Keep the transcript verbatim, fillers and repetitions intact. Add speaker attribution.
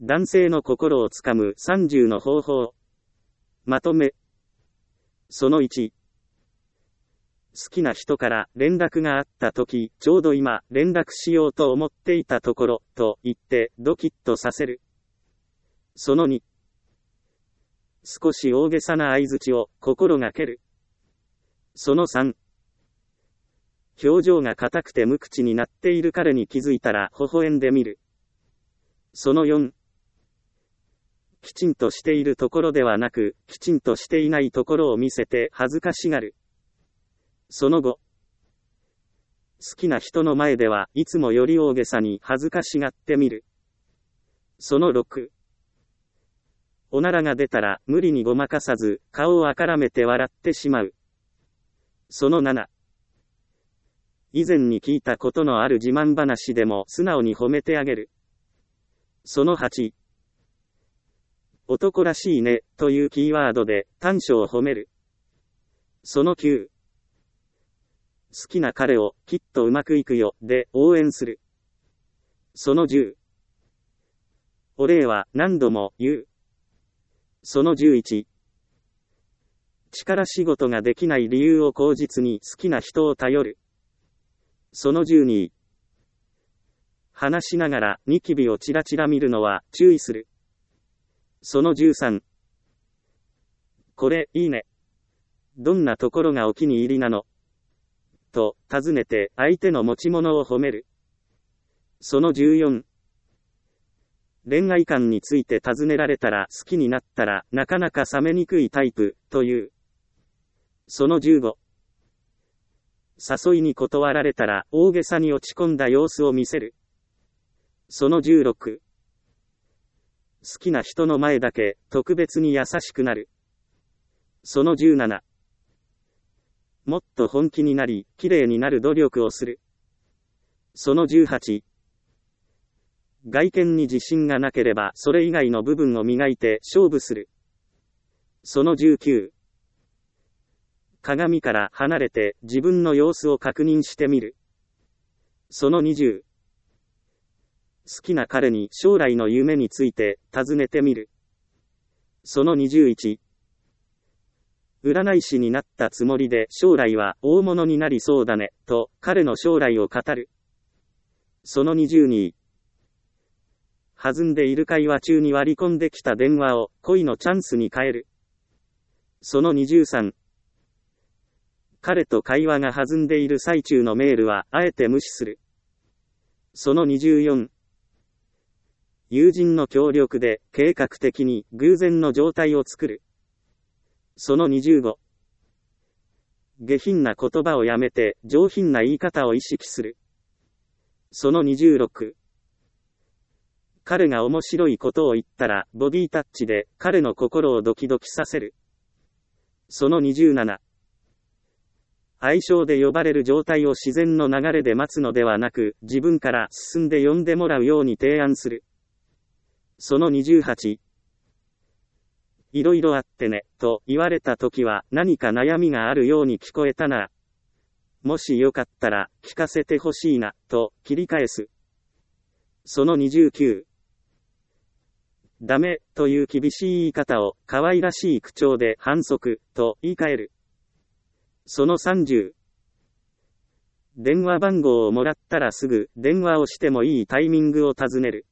Speaker 1: 男性の心をつかむさんじゅうの方法。まとめ。そのいち。好きな人から連絡があったとき、ちょうど今連絡しようと思っていたところ、と言ってドキッとさせる。そのに。少し大げさな相槌を心がける。そのさん。表情が硬くて無口になっている彼に気づいたら微笑んでみる。そのよん。きちんとしているところではなく、きちんとしていないところを見せて恥ずかしがる。そのご。好きな人の前ではいつもより大げさに恥ずかしがってみる。そのろく。おならが出たら無理にごまかさず、顔をあからめて笑ってしまう。そのなな。以前に聞いたことのある自慢話でも素直に褒めてあげる。そのはち。男らしいね、というキーワードで短所を褒める。そのきゅう。好きな彼をきっとうまくいくよ、で応援する。そのじゅう。お礼は何度も言う。そのじゅういち。力仕事ができない理由を口実に好きな人を頼る。そのじゅうに。話しながらニキビをチラチラ見るのは注意する。そのじゅうさん。これ、いいね。どんなところがお気に入りなの？と、尋ねて相手の持ち物を褒める。そのじゅうよん。恋愛観について尋ねられたら好きになったらなかなか冷めにくいタイプ、という。そのじゅうご。誘いに断られたら大げさに落ち込んだ様子を見せる。そのじゅうろく。好きな人の前だけ特別に優しくなる。そのじゅうなな。もっと本気になり、綺麗になる努力をする。そのじゅうはち。外見に自信がなければそれ以外の部分を磨いて勝負する。そのじゅうきゅう。鏡から離れて自分の様子を確認してみる。そのにじゅう。好きな彼に将来の夢について尋ねてみる。そのにじゅういち。占い師になったつもりで将来は大物になりそうだね、と彼の将来を語る。そのにじゅうに。弾んでいる会話中に割り込んできた電話を恋のチャンスに変える。そのにじゅうさん。彼と会話が弾んでいる最中のメールはあえて無視する。そのにじゅうよん。友人の協力で計画的に偶然の状態を作る。そのにじゅうご。下品な言葉をやめて上品な言い方を意識する。そのにじゅうろく。彼が面白いことを言ったらボディタッチで彼の心をドキドキさせる。そのにじゅうなな。愛称で呼ばれる状態を自然の流れで待つのではなく、自分から進んで呼んでもらうように提案する。そのにじゅうはち。いろいろあってね、と言われたときは何か悩みがあるように聞こえたな。もしよかったら聞かせてほしいな、と切り返す。そのにじゅうきゅう。ダメ、という厳しい言い方を可愛らしい口調で反則、と言い換える。そのさんじゅう。電話番号をもらったらすぐ電話をしてもいいタイミングを尋ねる。